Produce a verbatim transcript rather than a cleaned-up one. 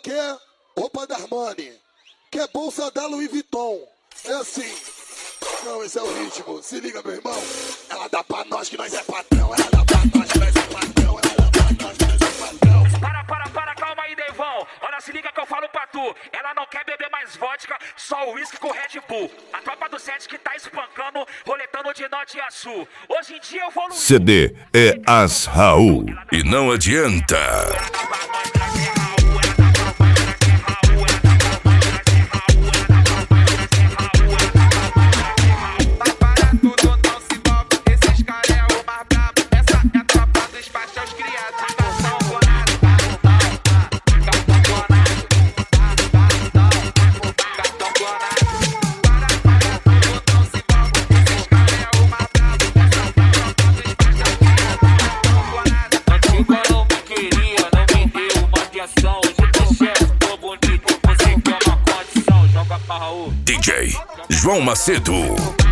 quer roupa da Armani, quer bolsa da Louis Vuitton. É assim. Não, esse é o ritmo. Se liga, meu irmão. Ela dá pra nós que nós é patrão. Ela dá pra nós que nós é patrão. Ela dá pra nós que nós é patrão. Para, para, para, calma aí, Devão. Olha, se liga que eu falo pra tu. Ela não quer beber mais vodka, só uísque com Red Bull. A tropa do set que tá espancando, roletando de norte a sul. Hoje em dia eu vou no... C D é As Raul. E não adianta. D J João Macedo.